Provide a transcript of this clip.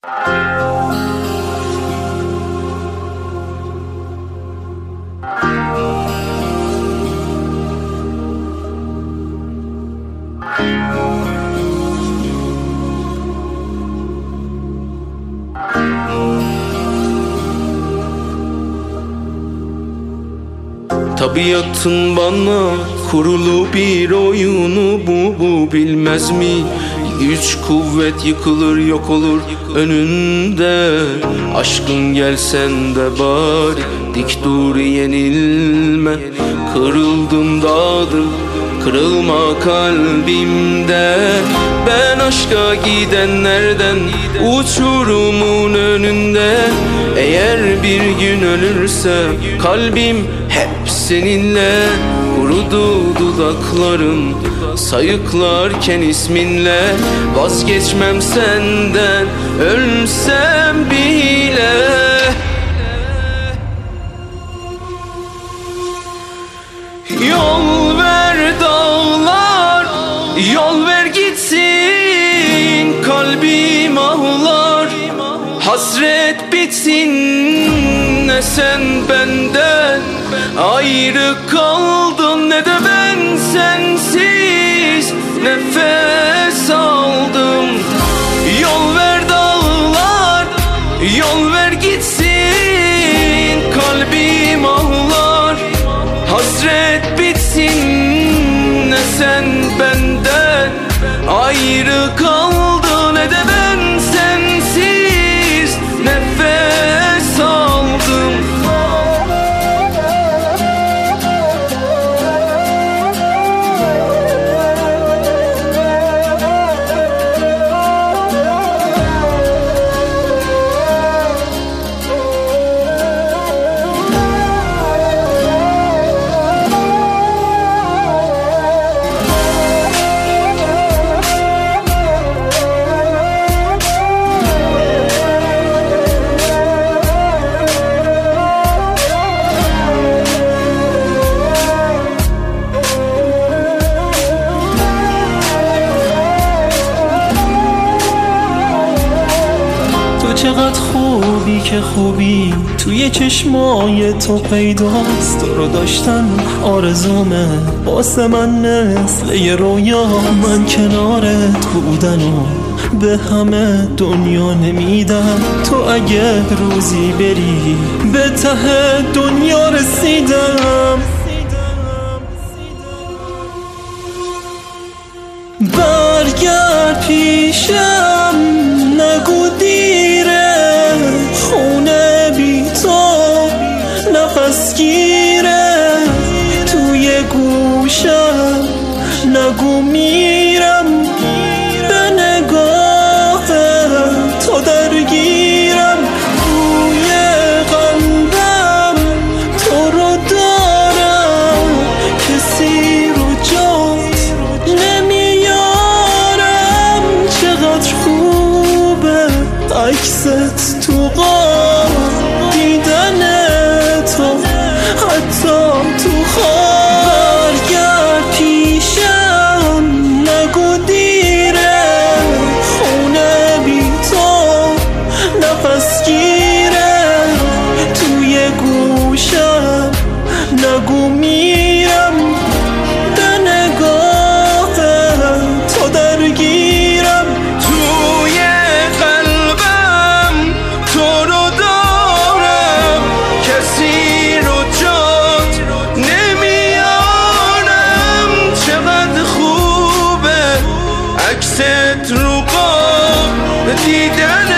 Tabiatın bana kurulu bir oyunu bu bilmez mi? Güç kuvvet yıkılır yok olur önünde. Aşkın gelsen de bari dik dur yenilme. Kırıldım dağıldım kırılma kalbimde. Ben aşka gidenlerden uçurumun önünde. Eğer bir gün ölürsem kalbim hep seninle. Kurudu dudaklarım sayıklarken isminle. Vazgeçmem senden ölsem bile. Yol ver dağlar, yol ver gitsin. Kalbim ağlar, hasret bitsin. Ne sen benden ayrı kaldın, ne de ben sensiz nefes aldım. Yol ver dağlar, yol ver gitsin. Kalbim ağlar, hasret bitsin. Ne sen benden ayrı kaldın, ne de ben sensiz nefes aldım. چقدر خوبی که خوبی توی چشمای تو پیداست. تو رو داشتن آرزومه واسه من مثل یه رویا. من کنارت بودن و به همه دنیا نمیدم. تو اگه روزی بری به ته دنیا رسیدم. برگرد پیشم نگو دیره. خونه بی تو نفس گیره. توی گوشم نگو میرم. به نگاه تو درگیرم. روی قلبم تو رو دارم. کسی رو جات نمیارم. چقدر خوبه عکست تو قاب دیدن تو حتی تو خواب. برگرد پیشم نگو دیره. خونه بی تو نفس گیره. توی گوشم نگو میرم. به نگاه تو درگیرم. توی قلبم تو رو دارم. کسی رو جات نمیارم. چقدر خوبه عکست رو قاب دیدن